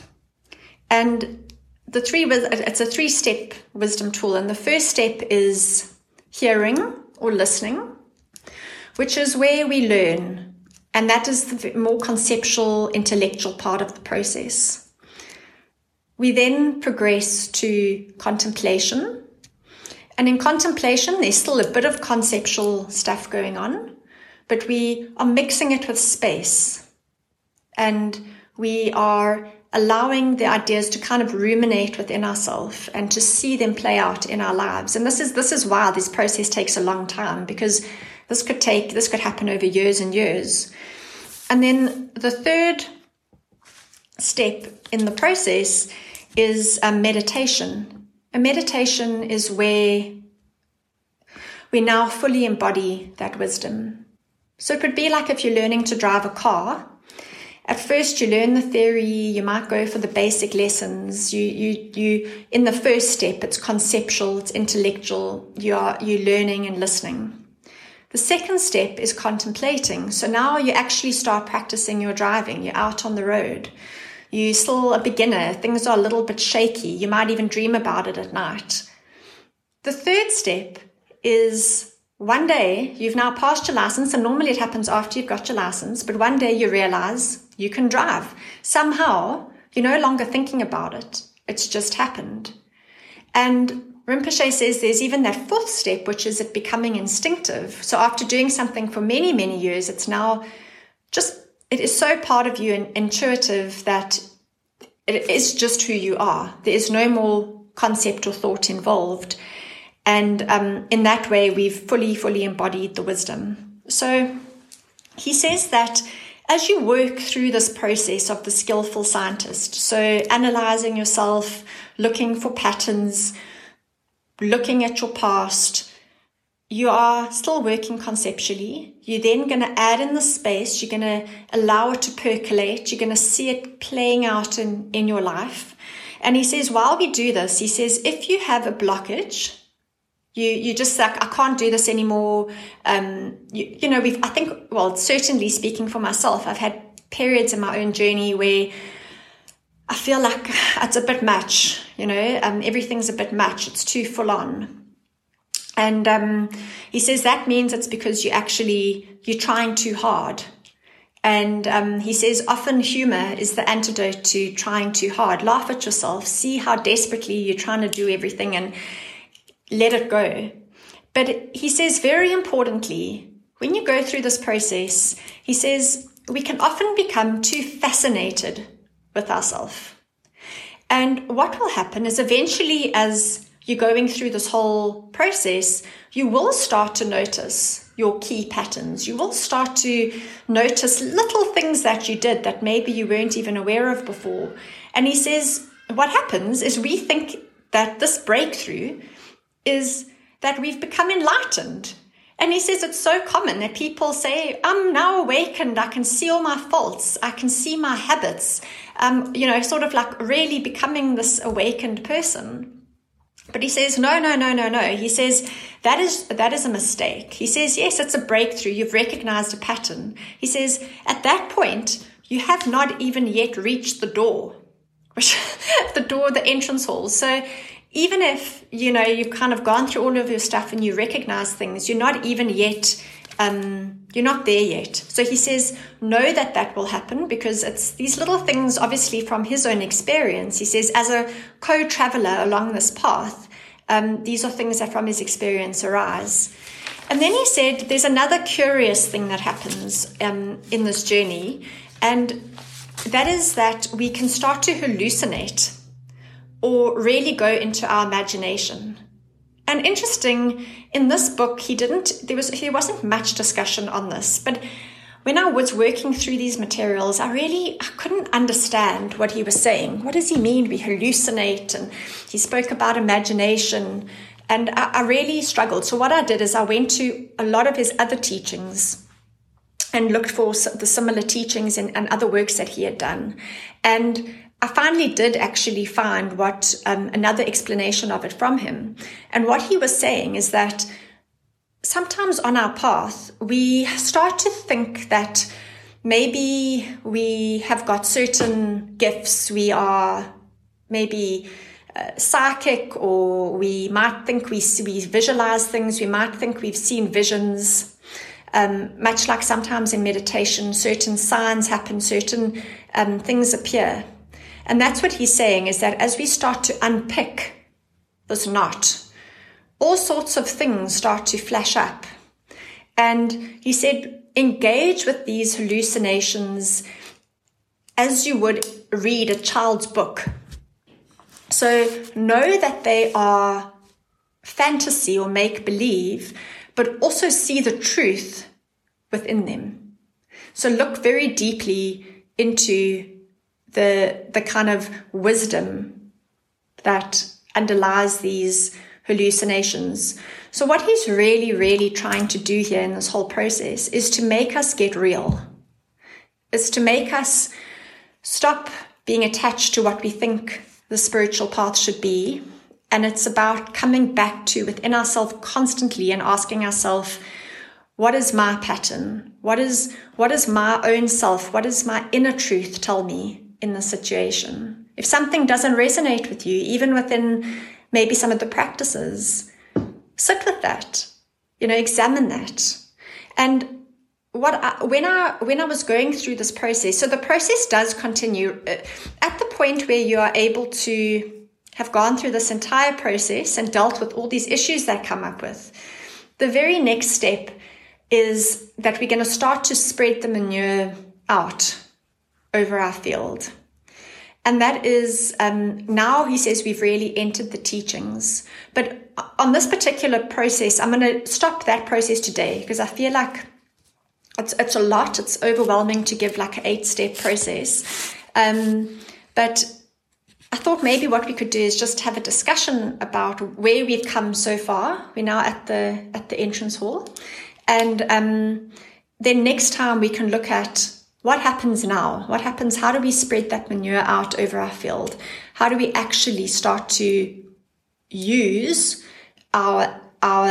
And it's a 3-step wisdom tool. And the first step is hearing or listening, which is where we learn. And that is the more conceptual, intellectual part of the process. We then progress to contemplation. And in contemplation, there's still a bit of conceptual stuff going on, but we are mixing it with space. And we are allowing the ideas to kind of ruminate within ourselves and to see them play out in our lives. And this is why this process takes a long time, because this could happen over years and years. And then the third step in the process is meditation. A meditation is where we now fully embody that wisdom. So it would be like if you're learning to drive a car. At first you learn the theory, you might go for the basic lessons. You in the first step, it's conceptual, it's intellectual, you're learning and listening. The second step is contemplating. So now you actually start practicing your driving. You're out on the road. You're still a beginner. Things are a little bit shaky. You might even dream about it at night. The third step is one day you've now passed your license, and normally it happens after you've got your license, but one day you realize you can drive. Somehow you're no longer thinking about it. It's just happened. And Rinpoche says there's even that fourth step, which is it becoming instinctive. So after doing something for many, many years, it's now it is so part of you and intuitive that it is just who you are. There is no more concept or thought involved. And in that way, we've fully embodied the wisdom. So he says that as you work through this process of the skillful scientist, so analyzing yourself, looking for patterns, looking at your past, you are still working conceptually. You're then going to add in the space. You're going to allow it to percolate. You're going to see it playing out in your life. And he says, while we do this, he says, if you have a blockage, you just like, I can't do this anymore. Certainly speaking for myself, I've had periods in my own journey where I feel like it's a bit much, everything's a bit much. It's too full on. And he says that means it's because you're trying too hard. And he says, often humor is the antidote to trying too hard. Laugh at yourself, see how desperately you're trying to do everything and let it go. But he says, very importantly, when you go through this process, he says, we can often become too fascinated with ourselves. And what will happen is eventually, as you're going through this whole process, you will start to notice your key patterns. You will start to notice little things that you did that maybe you weren't even aware of before. And he says, what happens is we think that this breakthrough is that we've become enlightened. And he says it's so common that people say, I'm now awakened, I can see all my faults, I can see my habits, sort of like really becoming this awakened person. But he says, no. He says, that is a mistake. He says, yes, it's a breakthrough. You've recognized a pattern. He says, at that point, you have not even yet reached the door, the entrance hall. So even if, you've kind of gone through all of your stuff and you recognize things, you're not even yet, you're not there yet. So he says, know that will happen because it's these little things, obviously from his own experience. He says, as a co-traveler along this path, these are things that from his experience arise. And then he said, there's another curious thing that happens in this journey. And that is that we can start to hallucinate or really go into our imagination. And interesting, in this book, there wasn't much discussion on this, but when I was working through these materials, I couldn't understand what he was saying. What does he mean we hallucinate? And he spoke about imagination, and I really struggled. So what I did is I went to a lot of his other teachings and looked for the similar teachings and other works that he had done. And I finally did actually find another explanation of it from him. And what he was saying is that sometimes on our path, we start to think that maybe we have got certain gifts. We are maybe psychic, or we might think we visualize things. We might think we've seen visions. Much like sometimes in meditation, certain signs happen, certain things appear. And that's what he's saying, is that as we start to unpick this knot, all sorts of things start to flash up. And he said, engage with these hallucinations as you would read a child's book. So know that they are fantasy or make-believe, but also see the truth within them. So look very deeply into the kind of wisdom that underlies these hallucinations. So what he's really, really trying to do here in this whole process is to make us get real. It's to make us stop being attached to what we think the spiritual path should be. And it's about coming back to within ourselves constantly and asking ourselves, what is my pattern? What is my own self? What does my inner truth tell me in the situation? If something doesn't resonate with you, even within maybe some of the practices, sit with that, examine that. And when I was going through this process, so the process does continue at the point where you are able to have gone through this entire process and dealt with all these issues that come up with. The very next step is that we're going to start to spread the manure out over our field. And that is, now he says we've really entered the teachings. But on this particular process, I'm going to stop that process today because I feel like it's a lot. It's overwhelming to give like an 8-step process. But I thought maybe what we could do is just have a discussion about where we've come so far. We're now at the entrance hall. And then next time we can look at what happens now? What happens? How do we spread that manure out over our field? How do we actually start to use our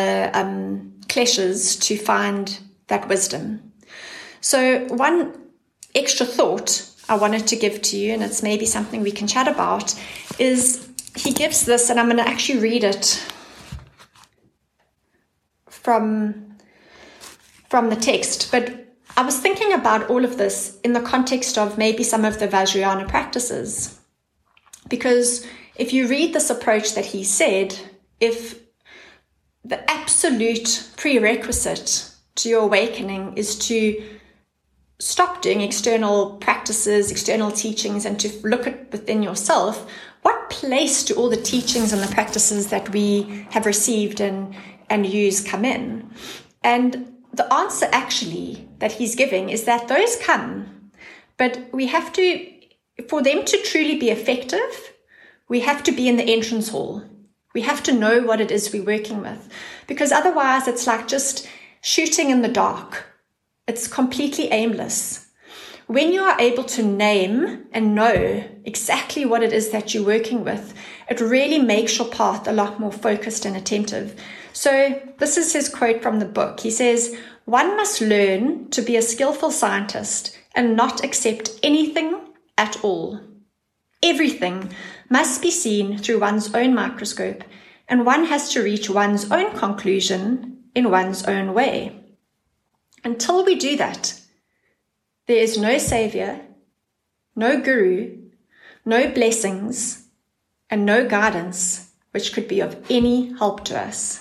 kleshes to find that wisdom? So one extra thought I wanted to give to you, and it's maybe something we can chat about, is he gives this, and I'm going to actually read it from the text, but I was thinking about all of this in the context of maybe some of the Vajrayana practices. Because if you read this approach that he said, if the absolute prerequisite to your awakening is to stop doing external practices, external teachings, and to look at within yourself, what place do all the teachings and the practices that we have received and use come in? And the answer actually that he's giving is that those come, but we have to, for them to truly be effective, we have to be in the entrance hall. We have to know what it is we're working with, because otherwise it's like just shooting in the dark. It's completely aimless. When you are able to name and know exactly what it is that you're working with, it really makes your path a lot more focused and attentive. So this is his quote from the book. He says, "One must learn to be a skillful scientist and not accept anything at all. Everything must be seen through one's own microscope, and one has to reach one's own conclusion in one's own way. Until we do that, there is no savior, no guru, no blessings, and no guidance which could be of any help to us."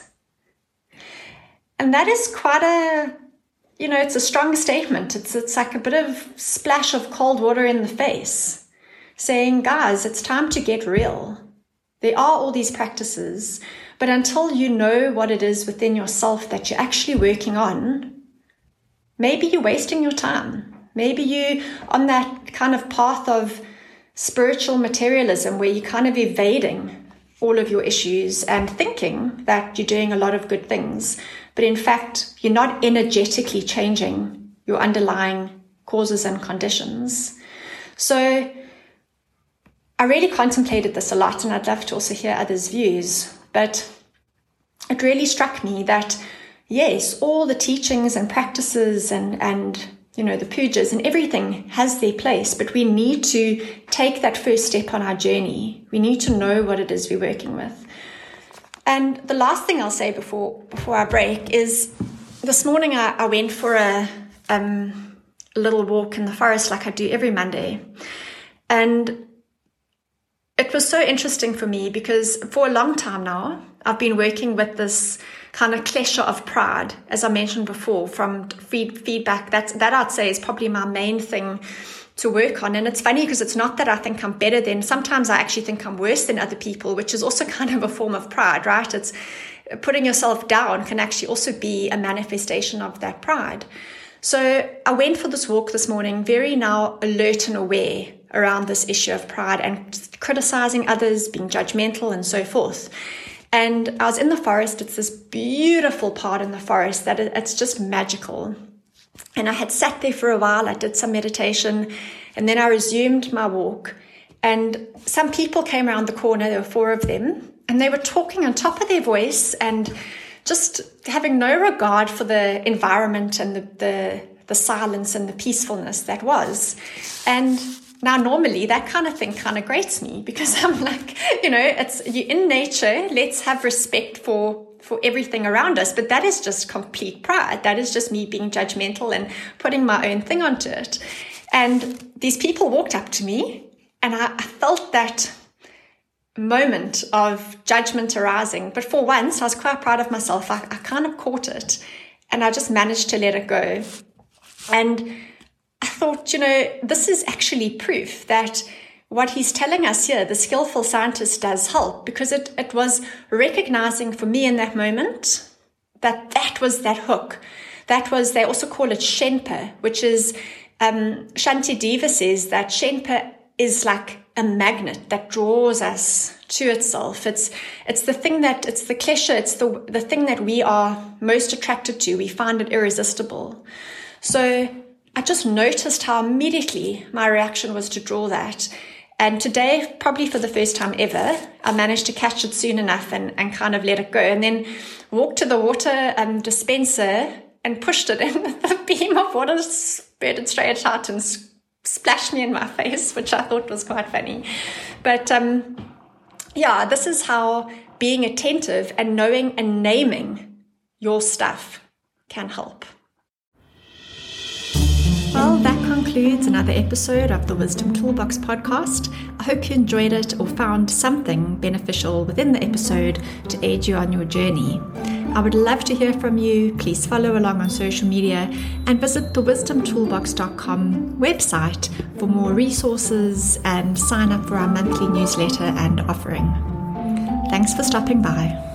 And that is quite it's a strong statement. It's like a bit of splash of cold water in the face, saying, guys, it's time to get real. There are all these practices, but until you know what it is within yourself that you're actually working on, maybe you're wasting your time. Maybe you're on that kind of path of spiritual materialism where you're kind of evading all of your issues and thinking that you're doing a lot of good things. But in fact, you're not energetically changing your underlying causes and conditions. So I really contemplated this a lot, and I'd love to also hear others' views. But it really struck me that, yes, all the teachings and practices and the pujas and everything has their place, but we need to take that first step on our journey. We need to know what it is we're working with. And the last thing I'll say before I break is, this morning I went for a little walk in the forest like I do every Monday. And it was so interesting for me because for a long time now, I've been working with this kind of klesha of pride, as I mentioned before, from feedback. That I'd say is probably my main thing to work on. And it's funny because it's not that I think I'm better than, sometimes I actually think I'm worse than other people, which is also kind of a form of pride, right? It's putting yourself down can actually also be a manifestation of that pride. So I went for this walk this morning, very now alert and aware around this issue of pride and criticizing others, being judgmental and so forth. And I was in the forest. It's this beautiful part in the forest that it's just magical. And I had sat there for a while. I did some meditation, and then I resumed my walk. And some people came around the corner. There were 4 of them, and they were talking on top of their voice and just having no regard for the environment and the silence and the peacefulness that was. And now, normally that kind of thing kind of grates me because I'm like, you're in nature. Let's have respect for everything around us. But that is just complete pride. That is just me being judgmental and putting my own thing onto it. And these people walked up to me, and I felt that moment of judgment arising. But for once, I was quite proud of myself. I kind of caught it, and I just managed to let it go. And I thought, this is actually proof that what he's telling us here, the skillful scientist, does help, because it was recognizing for me in that moment that was that hook. That was, they also call it Shenpa, which is, Shantideva says that Shenpa is like a magnet that draws us to itself. It's the thing it's the klesha, it's the thing that we are most attracted to. We find it irresistible. So I just noticed how immediately my reaction was to draw that. And today, probably for the first time ever, I managed to catch it soon enough and kind of let it go. And then walked to the water dispenser and pushed it, and the beam of water spurted straight out and splashed me in my face, which I thought was quite funny. But this is how being attentive and knowing and naming your stuff can help.
Well, that concludes another episode of the Wisdom Toolbox podcast. I hope you enjoyed it or found something beneficial within the episode to aid you on your journey. I would love to hear from you. Please follow along on social media and visit the wisdomtoolbox.com website for more resources and sign up for our monthly newsletter and offering. Thanks for stopping by.